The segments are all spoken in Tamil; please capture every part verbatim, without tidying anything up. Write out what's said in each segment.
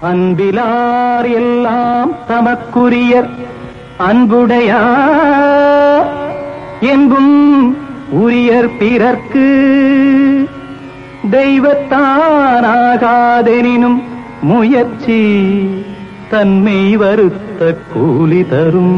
அன்பிலார் எல்லாம் தமக்குரியர் அன்புடையார் என்பும் உரியர் பிறர்க்கு தெய்வத்தானாகாதெனினும் முயற்சி தன்மை வருத்த கூலி தரும்.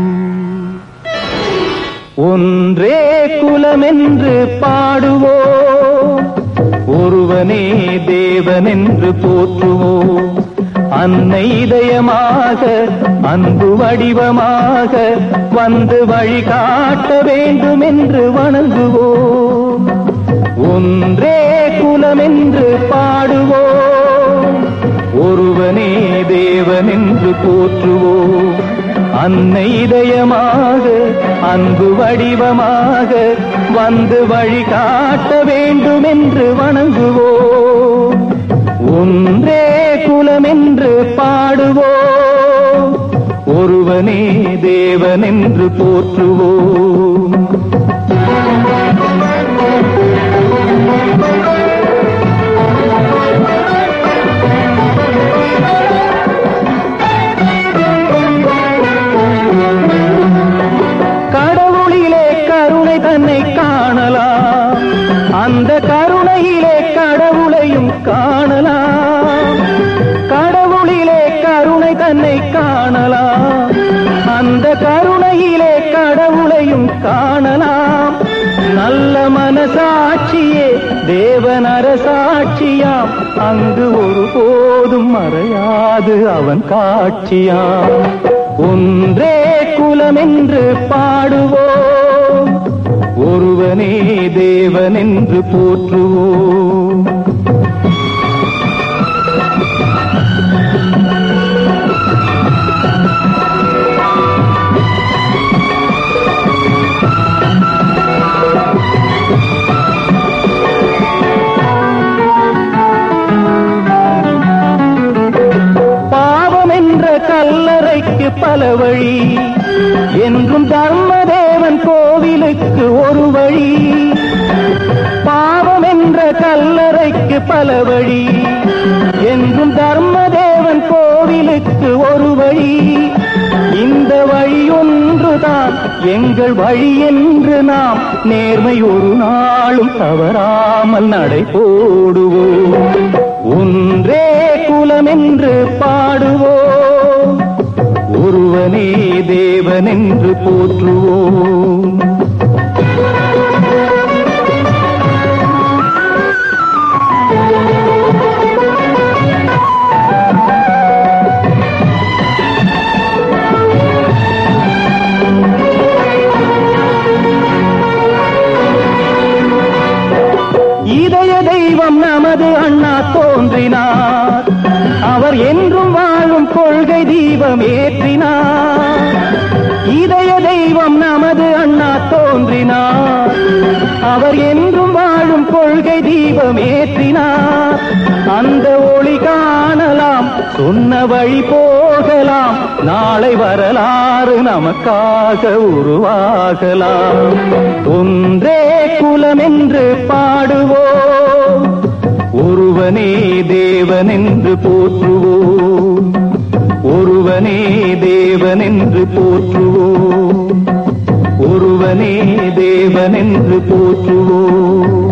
ஒன்றே குலமென்று பாடுவோம், ஒருவனே தேவனென்று போற்றுவோம். அன்னை இதயமாக அன்பு வடிவமாக வந்து வழிகாட்ட வேண்டும் என்று வணங்குவோம். ஒன்றே குலமென்று பாடுவோம், ஒருவனே தேவனென்று போற்றுவோம். அன்னை இதயமாக அன்பு வடிவமாக வந்து வழிகாட்ட வேண்டும் என்று வணங்குவோம். ஒன்றே குலமென்று பாடுவோம், ஒருவனே தேவனென்று போற்றுவோம். கடவுளிலே கருணை தன்னை காணலாம், அந்த கருணையிலே கடவுளையும் காணலாம். கடவுளிலே கருணை தன்னை காணலாம், அந்த கருணையிலே கடவுளையும் காணலாம். நல்ல மனசாட்சியே தேவன் அரசாட்சியாம், அங்கு ஒருபோதும் மறையாது அவன் காட்சியாம். ஒன்றே குலமென்று பாடுவோம், ஒருவனே தேவனென்று போற்றுவோம். கல்லறைக்கு பல வழி என்றும் தர்மதேவன் கோவிலுக்கு ஒரு வழி. பாவம் என்ற கல்லறைக்கு பல வழி என்றும் தர்மதேவன் கோவிலுக்கு ஒரு வழி. இந்த வழி ஒன்றுதான் எங்கள் வழி என்று நாம் நேர்மை ஒரு நாளும் தவறாமல் நடை போடுவோம். ஒன்றே குலமென்று பாடுவோம், ஒருவனே தேவனென்று போற்றுவோம். இதய தெய்வம் நமது அண்ணா தோன்றினார், அவர் என்றும் வாழும் கொள்கை தீபம் ஏற்றினார். இதய தெய்வம் நமது அண்ணா தோன்றினார், அவர் என்றும் வாழும் கொள்கை தீபம் ஏற்றினார். அந்த ஒளி காணலாம், சொன்ன வழி போகலாம், நாளை வரலாறு நமக்காக உருவாகலாம். ஒன்றே குலமென்று பாடுவோம், ஒருவனே தேவனென்று போற்றுவோம். ஒருவனே தேவனென்று போற்றுவோம், ஒருவனே தேவனென்று போற்றுவோம்.